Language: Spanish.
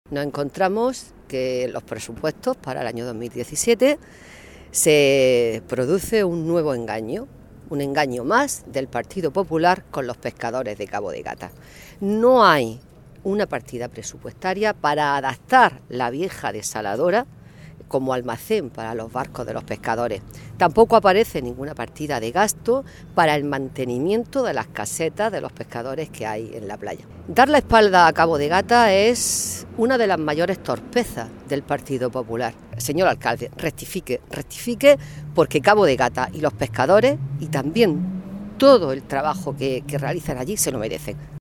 Nos encontramos que en los presupuestos para el año 2017 se produce un nuevo engaño, un engaño más del Partido Popular con los pescadores de Cabo de Gata. No hay una partida presupuestaria para adaptar la vieja desaladora como almacén para los barcos de los pescadores. Tampoco aparece ninguna partida de gasto para el mantenimiento de las casetas de los pescadores que hay en la playa. Dar la espalda a Cabo de Gata es una de las mayores torpezas del Partido Popular. Señor alcalde, rectifique, porque Cabo de Gata y los pescadores y también todo el trabajo que realizan allí se lo merecen.